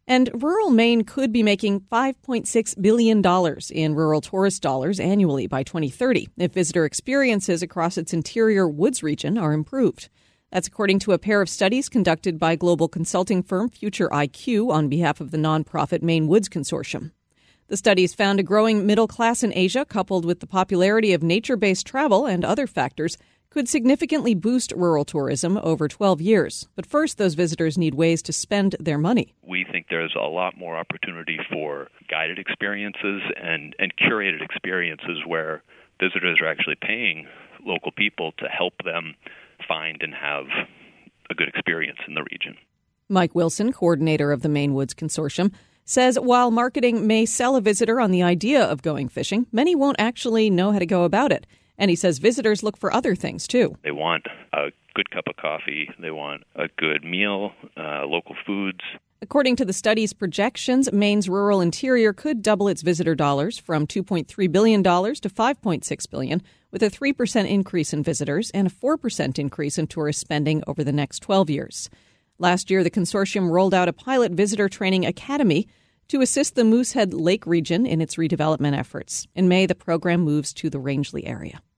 And rural Maine could be making $5.6 billion in rural tourist dollars annually by 2030 if visitor experiences across its interior woods region are improved. That's according to a pair of studies conducted by global consulting firm Future IQ on behalf of the nonprofit Maine Woods Consortium. The studies found a growing middle class in Asia, coupled with the popularity of nature-based travel and other factors, could significantly boost rural tourism over 12 years. But first, those visitors need ways to spend their money. We think there's a lot more opportunity for guided experiences and curated experiences where visitors are actually paying local people to help them find and have a good experience in the region. Mike Wilson, coordinator of the Maine Woods Consortium, says while marketing may sell a visitor on the idea of going fishing, many won't actually know how to go about it. And he says visitors look for other things, too. They want a good cup of coffee. They want a good meal, local foods. According to the study's projections, Maine's rural interior could double its visitor dollars from $2.3 billion to $5.6 billion, with a 3% increase in visitors and a 4% increase in tourist spending over the next 12 years. Last year, the consortium rolled out a pilot visitor training academy to assist the Moosehead Lake region in its redevelopment efforts. In May, the program moves to the Rangeley area.